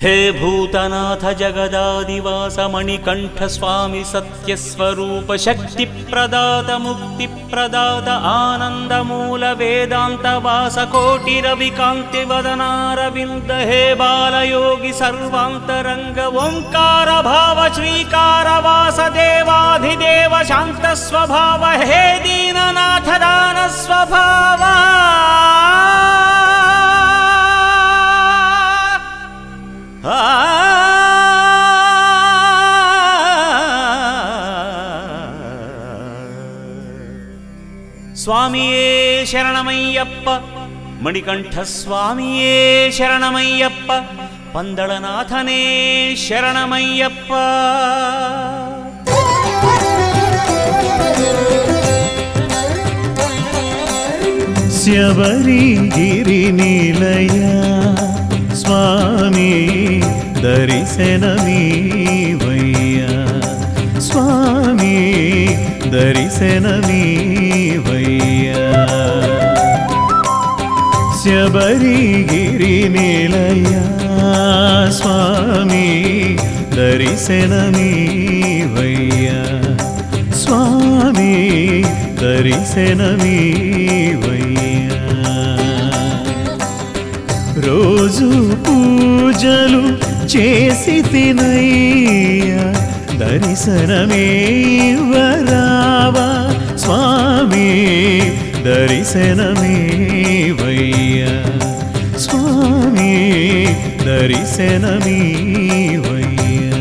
हे भूतनाथ जगदादिवास मणिकंठ स्वामी सत्यस्वरूप शक्ति प्रदात मुक्ति प्रदात आनंद मूल वेदांत वास कोटि रविकांति वदनारविंद हे बालयोगी सर्वांतरंग ओंकार भाव श्रीकार वास देवाधिदेव शांत स्वभाव हे दीननाथ दान स्वभाव स्वामिये शरणमय्यप्प मणिकंठ स्वामिये शरणमय्यप्प पंदळनाथने शरणमय्यप्प शबरिगिरि निलय स्वामी दर्शनमीवय्या स्वामी दर्शनमीवय्या शबरिगिरि निलय स्वामी दर्शनमीवय्या स्वामी दर्शनमीवय्या రోజు పూజలు చేసి తినయ్యా దర్శనమేవరావా స్వామి దర్శనమేవయ్యా స్వామి దర్శనమేవయ్యా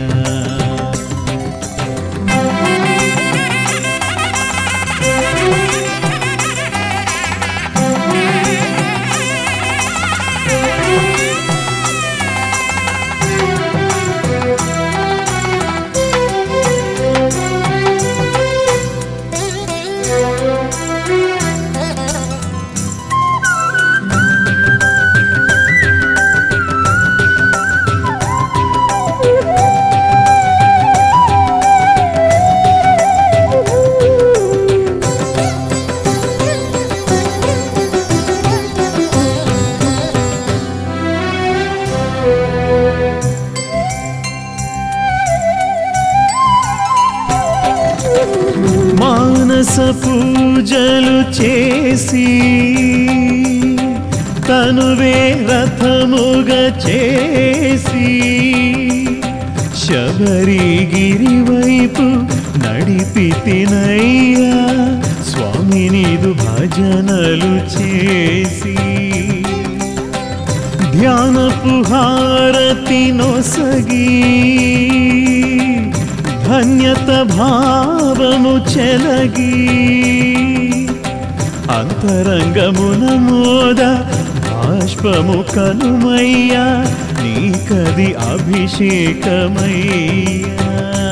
మానస పూజలు చేసి తనువే రథముగా చేసి శబరిగిరి వైపు నడిపితినయ్యా స్వామి నీదు భజనలు చేసి ధ్యానపు హారతి నొసగి ధన్యత భావము చెలగి అంతరంగమున మోద బాష్పము కనుమయ్యా నీకది అభిషేకమయ్యా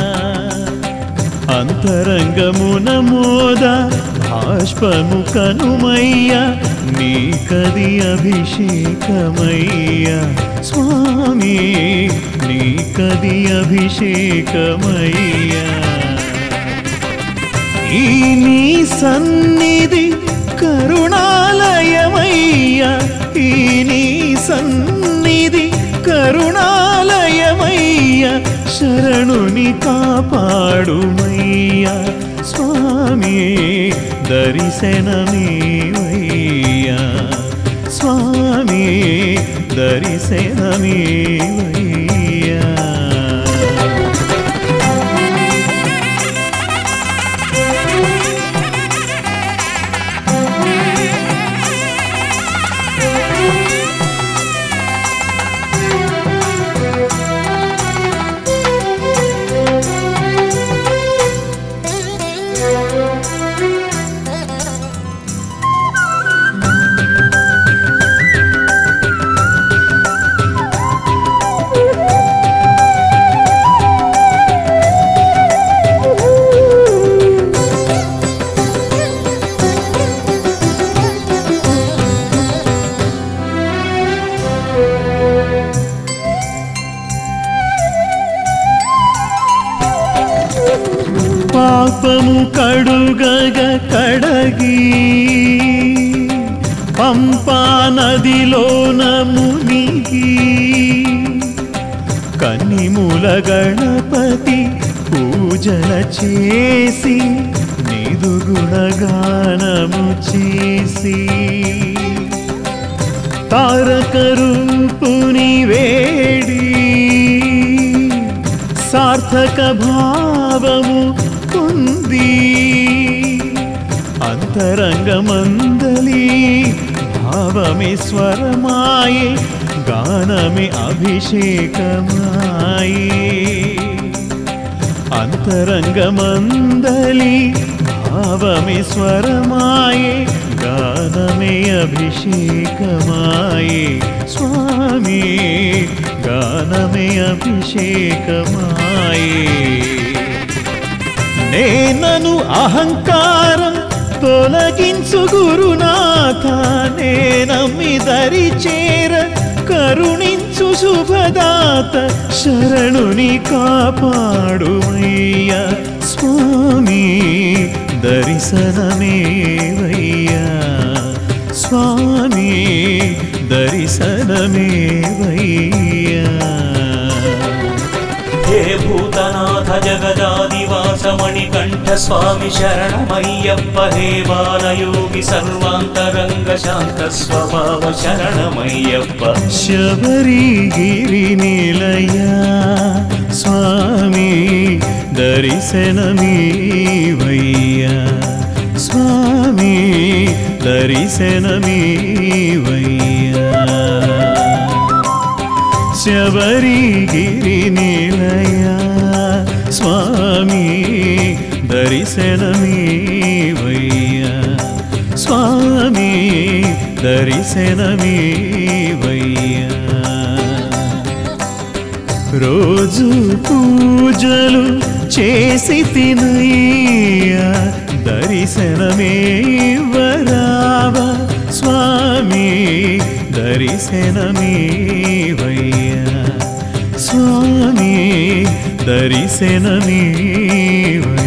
అంతరంగమున మోద బాష్పము కనుమయ్యా నీకది అభిషేకమయ్యా స్వామి నీకది అభిషేకమయ్యా ఈ నీ సన్నిధి కరుణాలయమయ్యా ఈ నీ సన్నిధి కరుణాలయమయ్యా శరణుని కాపాడుమయ్యా స్వామి దర్శనమేవయ్యా స్వామి దర్శనమేవయ్యా పాపము కడుగగ కడగి పంపా నదిలోన మునిగి కన్నిమూల గణపతి పూజల చేసి నీదు గుణగానము చేసి తారక రూపుని వేడి సార్థక భావము పొంది అంతరంగమందలి భావమే స్వరమాయే గానమే అభిషేకమాయే అంతరంగమందలి భావమే స్వరమాయే గానమే అభిషేకమాయే స్వామి గానమే అభిషేకమాయే నేనను అహంకారం తొలగించు గురునాథ నేనమ్మి దరి చేర కరుణించు శుభదాత శరణుని కాపాడుమయ్యా స్వామి దర్శనమేవయ్యా స్వామి దర్శనమేవయ్యా హే భూతనాథ జగదాదివాస మణికంఠ స్వామి శరణమయ్యప్ప హే బాలయోగి సర్వాంతరంగ శాంత స్వభావ శరణమయ్యప్ప శబరిగిరి నిలయా స్వామి దర్శనమీవయ్యా స్వామి దర్శనమీవయ్యా శబరిగిరి నిలయా స్వామి దర్శనమీవయ్యా స్వామి దర్శనమీవయ్యా రోజు పూజలు చేసి తినయ్యా దర్శనమేవరావా స్వామి దర్శనమీవయ్యా స్వామి దర్శనమీవయ్యా